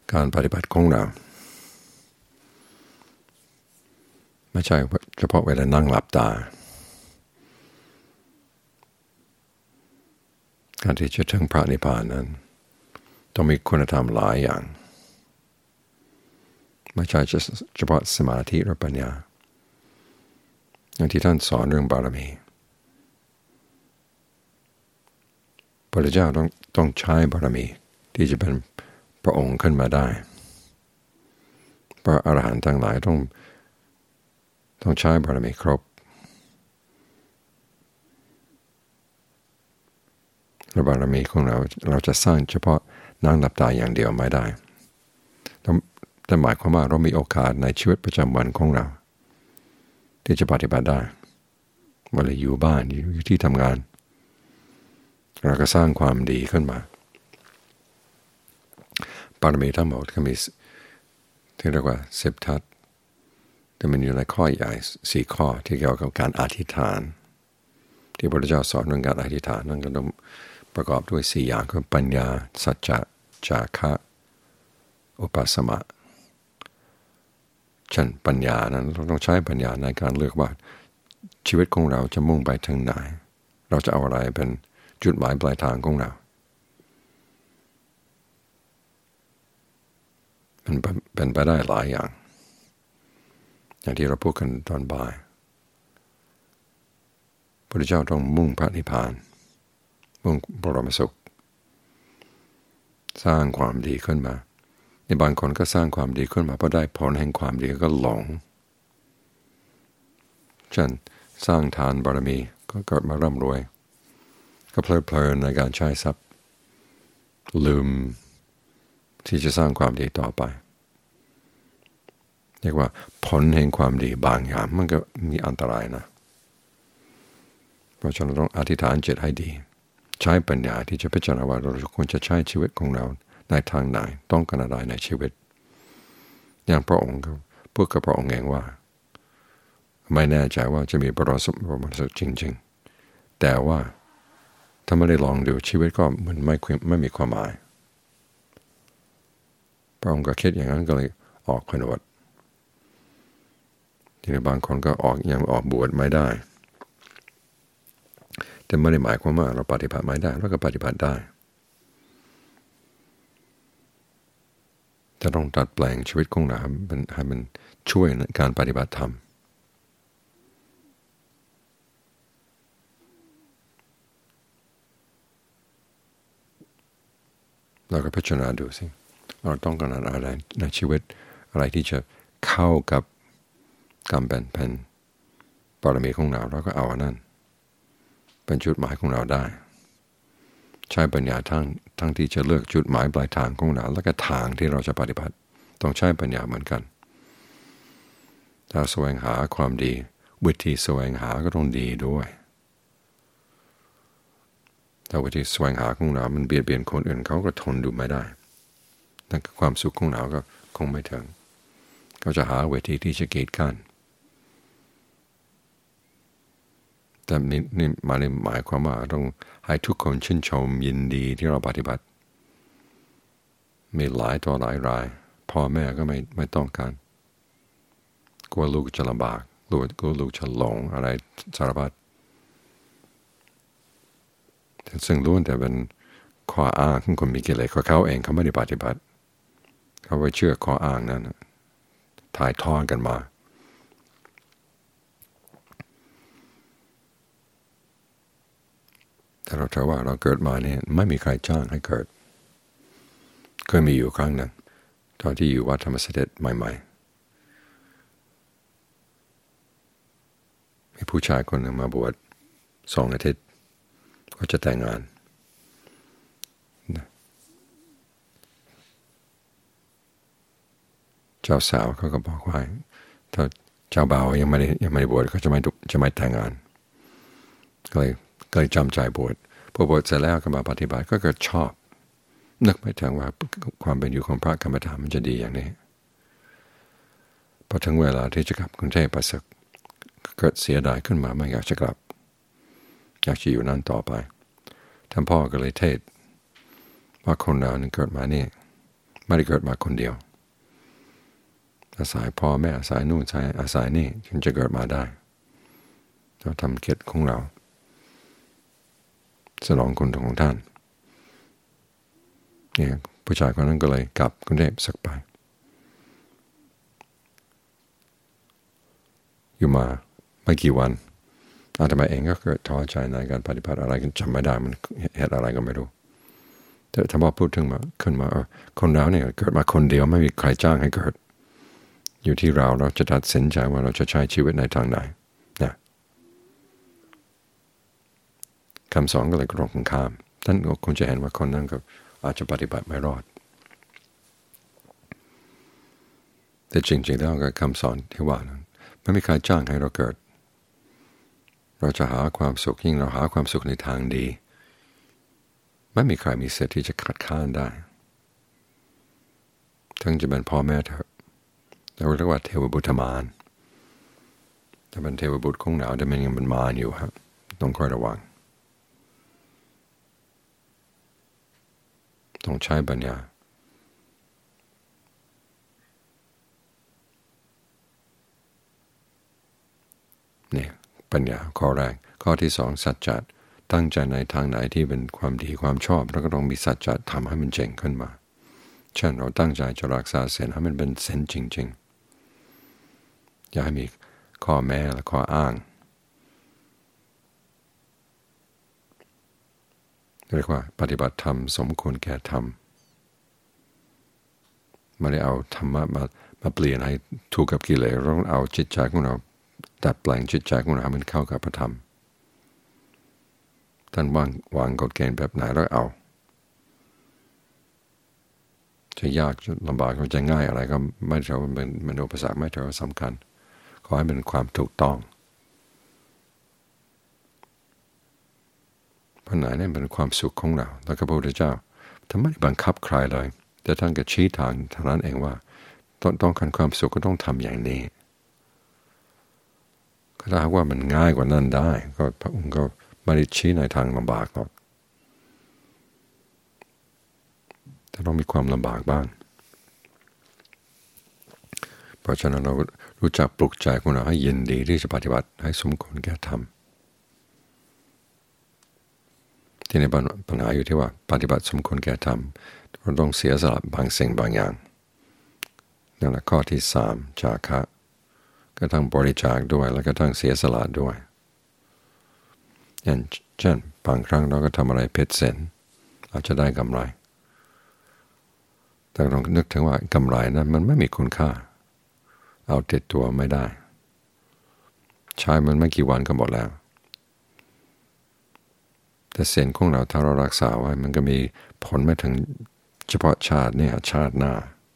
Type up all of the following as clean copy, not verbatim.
การปฏิบัติของเราไม่ใช่เฉพาะเวลานั่งหลับตาการที่จะถึงพระนิพพานนั้นต้องมีคุณธรรมหลายอย่างไม่ใช่เฉพาะสมาธิหรือปัญญาอย่างที่ท่านสอนเรื่องบารมีพระเจ้าต้องใช้บารมีที่จะเป็นพระองค์ขึ้นมาได้พระอรหันต์ทั้งหลายต้องใช้บารมีครบและบารมีของเราจะสร้างเฉพาะนั่งหลับตาอย่างเดียวไม่ได้แต่หมายความว่าเรามีโอกาสในชีวิตประจำวันของเราที่จะปฏิบัติได้เวลาอยู่บ้านอยู่ที่ทำงานเราก็สร้างความดีขึ้นมาบารมีทั้งหมดก็มีที่เรียกว่า10 ทัศน์แต่มันอยู่ในข้อใหญ่4 ข้อที่เกี่ยวกับการอธิษฐานที่พระพุทธเจ้าสอนเรื่องการอธิษฐานนั้นก็ต้องประกอบด้วย4 อย่างคือปัญญาสัจจะจาคะอุปาสมะฉันปัญญานั้นเราต้องใช้ปัญญาในการเลือกว่าชีวิตของเราจะมุ่งไปทางไหนเราจะเอาอะไรเป็นจุดหมายปลายทางของเรามันเป็นไปได้หลายอย่างอย่างที่เราพูดกันตอนบ่ายพระพุทธเจ้าต้องมุ่งพระนิพพานมุ่งบรมสุขสร้างความดีขึ้นมาในบางคนก็สร้างความดีขึ้นมาเพราะได้ผลแห่งความดีก็หลงเช่นสร้างทานบารมีก็เกิดมาร่ำรวยก็เพลิดเพลินในการใช้ทรัพย์ลืมที่จะสร้างความดีต่อไปเรียกว่าผลแห่งความดีบางอย่างมันก็มีอันตรายนะเพราะฉะนั้นต้องอธิษฐานจิตให้ดีใช้ปัญญาที่จะพิจารณาว่าเราควรจะใช้ชีวิตของเราในทางไหนต้องการอะไรในชีวิตอย่างพระองค์ก็พูดกับพระองค์เองว่าไม่แน่ใจว่าจะมีบรมสุขจริงๆแต่ว่าถ้าไม่ได้ลองดูชีวิตก็มันไม่มีความหมายพระองค์ก็คิดอย่างนั้นก็เลยออกขนวดทีนี้บางคนก็ยังออกบวชไม่ได้แต่ไม่ได้หมายความว่าเราปฏิบัติไม่ได้เราก็ปฏิบัติได้จะต้องตัดแปลงชีวิตของเราให้มันช่วยในการปฏิบัติธรรมเราก็พิจารณาดูสิเราต้องการอะไรในชีวิตอะไรที่จะเข้ากับการเป็นบารมีของเราก็เอาอันนั้นเป็นจุดหมายของเราได้ใช้ปัญญาทั้งที่จะเลือกจุดหมายปลายทางของเราและก็ทางที่เราจะปฏิบัติต้องใช้ปัญญาเหมือนกันถ้าแสวงหาความดีวิธีแสวงหาก็ต้องดีด้วยถ้าวิธีแสวงหาของเรามันเบียดเบียนคนอื่นเขาก็ทนดูไม่ได้นั่นคือความสุขของเราก็คงไม่ถึงเขาจะหาวิธีที่จะกีดกันแต่นี่หมายความว่าต้องให้ทุกคนชื่นชมยินดีที่เราปฏิบัติมีหลายต่อหลายรายพ่อแม่ก็ไม่ต้องการกลัวลูกจะลำบากกลัวลูกจะหลงอะไรสารพัดซึ่งล้วนแต่เป็นข้ออ้างของคนมีกิเลสเขาเองเขาไม่ได้ปฏิบัติเขาไปเชื่อข้ออ้างนั้นถ่ายทอดกันมาแต่เราถือว่าเราเกิดมาเนี่ยไม่มีใครจ้างให้เกิดเคยมีอยู่ครั้งหนึ่งตอนที่อยู่วัดธรรมเสด็จใหม่ๆมีผู้ชายคนหนึ่งมาบวช2 อาทิตย์ก็จะแต่งงานเจ้าสาวเขาก็บอกว่าถ้าเจ้าบ่าวยังไม่ได้บวชเขาจะไม่แต่งงานก็เลยจำใจบวชพอบวชเสร็จแล้วก็มาปฏิบัติก็เกิดชอบนึกไม่ถึงว่าความเป็นอยู่ของพระกรรมฐานมันจะดีอย่างนี้พอถึงเวลาที่จะกลับกรุงเทพประสึกเกิดเสียดายขึ้นมาไม่อยากจะกลับอยากจะอยู่นั่นต่อไปท่านพ่อก็เลยเทศว่าคนเราเกิดมานี่ไม่ได้เกิดมาคนเดียวอาศัยพ่อแม่อาศัยนู่นอาศัยนี่จึงจะเกิดมาได้เราทำกิจของเราสนองคุณของท่านเนี่ยผู้ชายคนนั้นก็เลยกลับกรุงเทพสักไปอยู่มาไม่กี่วันอาตมาเองก็เกิดท้อใจในการปฏิบัติอะไรกันจำไม่ได้มันเหตุอะไรก็ไม่รู้แต่ถ้าพอพูดถึงมาขึ้นมาคนเราเนี่ยเกิดมาคนเดียวไม่มีใครจ้างให้เกิดอยู่ที่เราจะตัดสินใจว่าเราจะใช้ชีวิตในทางไหนนะคำสอนก็เลยตรงกันข้ามท่านก็คงจะเห็นว่าคนนั้นก็อาจจะปฏิบัติไม่รอดแต่จริงๆแล้วก็คำสอนที่ว่านั้นไม่มีใครจ้างให้เราเกิดเราจะหาความสุขยิ่งเราหาความสุขในทางดีไม่มีใครมีสิทธิ์ที่จะขัดข้านได้ทั้งจะเป็นพ่อแม่เถอะเราเรียกว่าเทวบุตรมารถ้าเป็นเทวบุตรของเราแต่มันยังเป็นมารอยู่ครับต้องคอยระวังต้องใช้ปัญญาเนี่ยปัญญาข้อแรกข้อที่สองสัจจะตั้งใจในทางไหนที่เป็นความดีความชอบแล้วก็ต้องมีสัจจะทำให้มันเจ๋งขึ้นมาเช่นเราตั้งใจจะรักษาศีลให้มันเป็นศีลจริงๆอย่าให้มีข้อแม้และข้ออ้างเรียกว่าปฏิบัติธรรมสมควรแก่ธรรมไม่ได้เอาธรรมะมาเปลี่ยนให้ถูกกับกิเลสเราเอาจิตใจของเราดัดแปลงจิตใจของเราให้มันเข้ากับพระธรรมท่านวางกฎเกณฑ์แบบไหนแล้วเอาจะยากจะลำบากจะง่ายอะไรก็ไม่เท่าเป็นอุปสรรคไม่เท่าสำคัญขอให้เป็นความถูกต้องเพราะไหนเนี่ยเป็นความสุขของเราแล้วก็พระพุทธเจ้าท่านไม่ได้บังคับใครเลยแต่ท่านก็ชี้ทางเท่านั้นเองว่าต้องการความสุขก็ต้องทำอย่างนี้ก็ถ้าหากว่ามันง่ายกว่านั้นได้ก็พระองค์ก็ไม่ได้ชี้ในทางลำบากหรอกแต่ต้องมีความลำบากบ้างเพราะฉะนั้นเรารู้จักปลุกใจของเราให้ยินดีที่จะปฏิบัติให้สมควรแก่ธรรมที่ในปัญหาอยู่ที่ว่าปฏิบัติสมควรแก่ธรรมเราต้องเสียสละบางสิ่งบางอย่างนั่นแหละข้อที่สามจาคะก็ทั้งบริจาคด้วยแล้วก็ทั้งเสียสละด้วยอย่างเช่นบางครั้งเราก็ทำอะไรเพชรเสร็จอาจจะได้กำไรแต่ลองนึกถึงว่ากำไรนั้นมันไม่มีคุณค่าเอาติดตัวไม่ได้ใช้มันไม่กี่วันก็หมดแล้วแต่เส้นของเราถ้าเรารักษาไว้มันก็มีผลไม่ถึงเฉพาะชาติเนี่ยชาติหน้า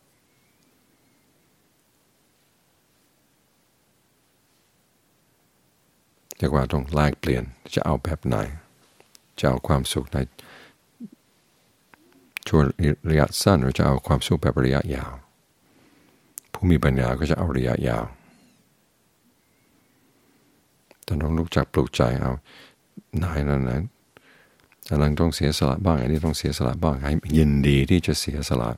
เรียกว่าต้องแลกเปลี่ยนจะเอาแบบไหนจะเอาความสุขในช่วงระยะสั้นหรือจะเอาความสุขแบบระยะยาวผู้มีปัญญาก็จะเอาระยะยาวแต่ต้องรู้จักปลูกใจเอานายนั้นอันนั้นต้องเสียสละบ้างอันนี้ต้องเสียสละบ้างให้ยินดีที่จะเสียสละ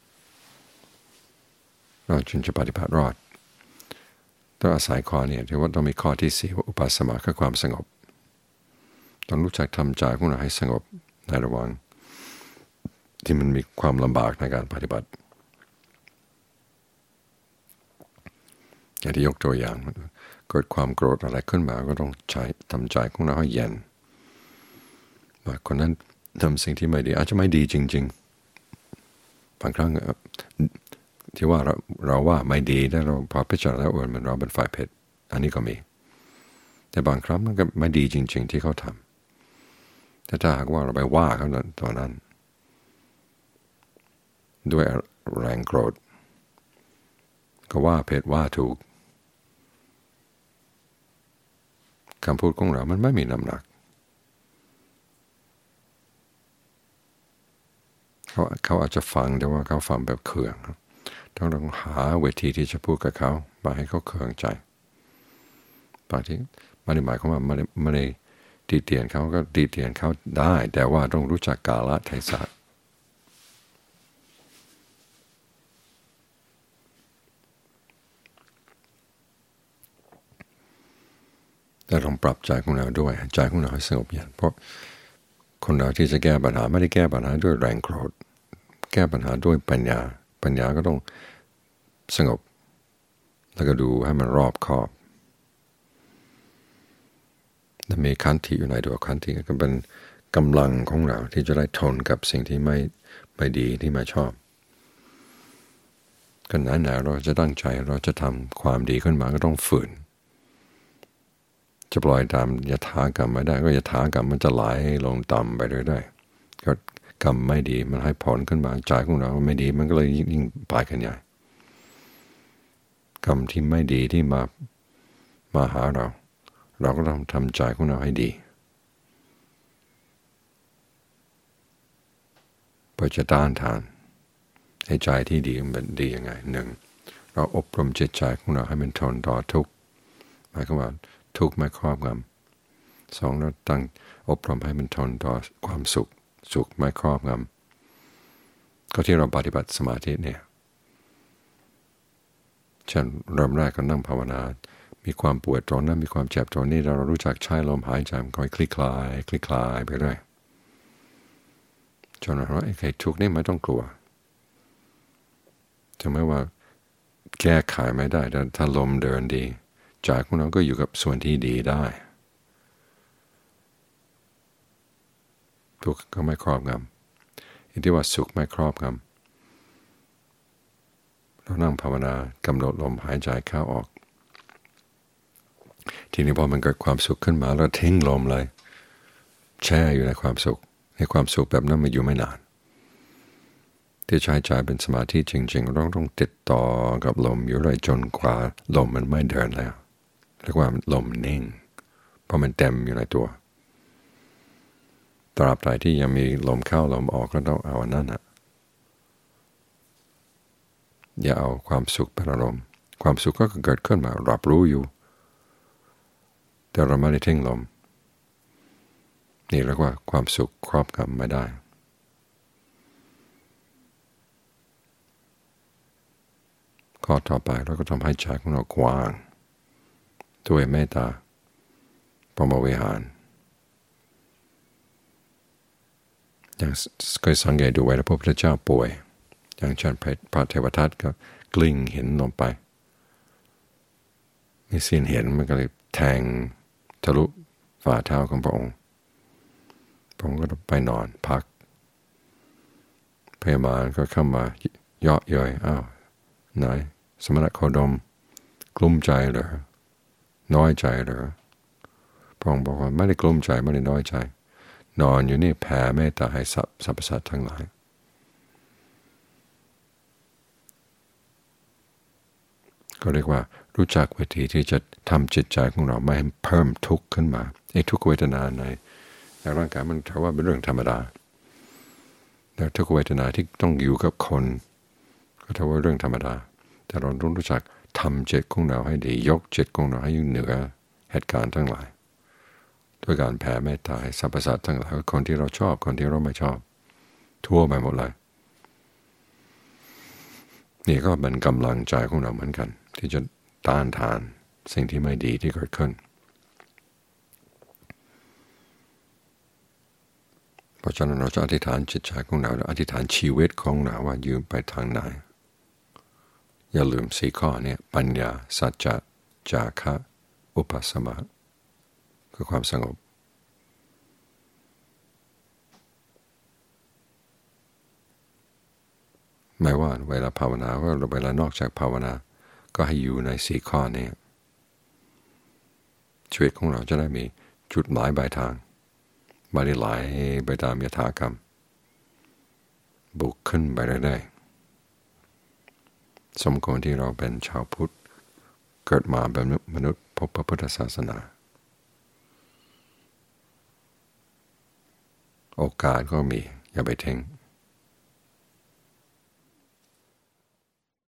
เราจึงจะปฏิบัติรอดต้องอาศัยข้อนี้ที่ว่าต้องมีข้อที่สี่ว่าอุปาสมะคือความสงบต้องรู้จักทำใจของเราให้สงบในระหว่างที่มันมีความลำบากในการปฏิบัติอย่างที่ยกตัวอย่างเกิดความโกรธอะไรขึ้นมาก็ต้องใช้ทำใจของเราให้เย็นว่าคนนั้นทำสิ่งที่ไม่ดีอาจจะไม่ดีจริงๆบางครั้งที่ว่าเราว่าไม่ดีแล้วเราพอพิจารณาแล้วมันเราเป็นฝ่ายผิดอันนี้ก็มีแต่บางครั้งมันก็ไม่ดีจริงๆที่เขาทำแต่ถ้าหากว่าเราไปว่าเขาตอนนั้นด้วยแรงโกรธก็ว่าผิดว่าถูกคำพูดของเรามันไม่มีน้ำหนักเขาอาจจะฟังแต่ว่าเขาฟังแบบเคืองต้องหาเวทีที่จะพูดกับเขามาให้เขาเคืองใจบางทีไม่ได้หมายความว่าไม่ได้ตีเตียนเขาก็ตีเตียนเขาได้แต่ว่าต้องรู้จักกาลเทศะและต้องปรับใจของเราด้วยใจของเราให้สงบเย็นเพราะคนเราที่จะแก้ปัญหาไม่ได้แก้ปัญหาด้วยแรงโกรธแก้ปัญหาด้วยปัญญาก็ต้องสงบแล้วก็ดูให้มันรอบคอบและมีขันติอยู่ในตัวขันติก็เป็นกำลังของเราที่จะได้ทนกับสิ่งที่ไม่ดีที่ไม่ชอบกันไหนเราจะตั้งใจเราจะทำความดีขึ้นมาก็ต้องฝืนจะปล่อยตามยถากรรมไม่ได้ก็ยถากรรมมันจะไหลลงต่ำไปเรื่อยๆก็กรรมไม่ดีมันให้ผลขึ้นมาใจของเราไม่ดีมันก็เลยยิ่งไปกันใหญ่กรรมที่ไม่ดีที่มาหาเราก็ต้องทำใจของเราให้ดีเพื่อจะต้านทานให้ใจที่ดีมันดียังไงหนึ่งเราอบรมจิตใจของเราให้มันทนต่อทุกข์หมายความว่าทุกข์ไม่ครอบงำสองเราตั้งอบรมให้มันทนต่อความสุขไม่ครอบงำก็ที่เราปฏิบัติสมาธิเนี่ยเช่นเริ่มแรกก็นั่งภาวนามีความปวดตรงนั้นมีความเจ็บตรงนี้เรารู้จักใช้ลมหายใจมันค่อยคลี่คลายไปเรื่อยจนเราไอ้ใครทุกข์นี่ไม่ต้องกลัวถึงแม้ว่าแก้ไขไม่ได้แต่ถ้าลมเดินดีใจของเราก็อยู่กับส่วนที่ดีได้ทุกข์ก็ไม่ครอบงำที่ว่าสุขไม่ครอบงำเรานั่งภาวนากำหนดลมหายใจเข้าออกทีนี้พอมันเกิดความสุขขึ้นมาเราทิ้งลมเลยแช่อยู่ในความสุขแบบนั้นมันอยู่ไม่นานที่ใช้ใจเป็นสมาธิจริงๆเราต้องติดต่อกับลมอยู่เลยจนกว่าลมมันไม่เดินแล้วเรียกว่าลมนิ่งเพราะมันเต็มอยู่ในตัวตราบใดที่ยังมีลมเข้าลมออกก็ต้องเอาอันนั้นอย่าเอาความสุขเป็นอารมณ์ความสุขก็เกิดขึ้นมารับรู้อยู่แต่เราไม่ได้ทิ้งลมนี่เรียกว่าความสุขครอบงำไม่ได้ข้อต่อไปเราก็ทำให้ใจของเรากว้างด้วยเมตตาพรหมวิหารอย่างเคยสังเกตดูไว้แล้วพระพุทธเจ้าป่วยอย่างเช่นพระเทวทัตก็กลิ้งหินลงไปมีเสี้ยนเห็นมันก็เลยแทงทะลุฝ่าเท้าของพระองค์ก็ไปนอนพักพยาบาลก็เข้ามาเยาะเย้ยอ้าวไหนสมณโคดมกลุ้มใจเหรอน้อยใจเหรอพระองค์บอกว่าไม่ได้กลุ้มใจไม่ได้น้อยใจนอนอยู่นี่แผ่เมตตาให้สรรพสัตว์ทั้งหลายก็เรียกว่ารู้จักวิธีที่จะทำจิตใจของเราไม่ให้เพิ่มทุกข์ขึ้นมาไอ้ทุกขเวทนาในร่างกายมันถือว่าเป็นเรื่องธรรมดาแต่ทุกขเวทนาที่ต้องอยู่กับคนก็ถือว่าเรื่องธรรมดาแต่เราต้องรู้จักทำจิตของเราให้ดียกจิตของเราให้อยู่เหนือเหตุการณ์ทั้งหลายด้วยการแผ่เมตตาให้สรรพสัตว์ทั้งหลายคนที่เราชอบคนที่เราไม่ชอบทั่วไปหมดเลยนี่ก็เป็นกำลังใจของเราเหมือนกันที่จะต้านทานสิ่งที่ไม่ดีที่เกิดขึ้นเพราะฉะนั้นเราจะอธิษฐานจิตใจของเราอธิษฐานชีวิตของเราว่ายืมไปทางไหนอย่าลืม4ข้อนี้ปัญญาสัจจะจาคะอุปสมะคือความสงบไม่ว่าเวลาภาวนาว่าเวลานอกจากภาวนาก็ให้อยู่ใน4ข้อนี้ชีวิตของเราจะได้มีจุดหมายปลายทางไม่ได้ไหลไปตามยถากรรมบุกขึ้นไปเรื่อยๆสมควรที่เราเป็นชาวพุทธเกิดมาเป็นมนุษย์พบพระพุทธศาสนาโอกาสก็มีอย่าไปทิ้ง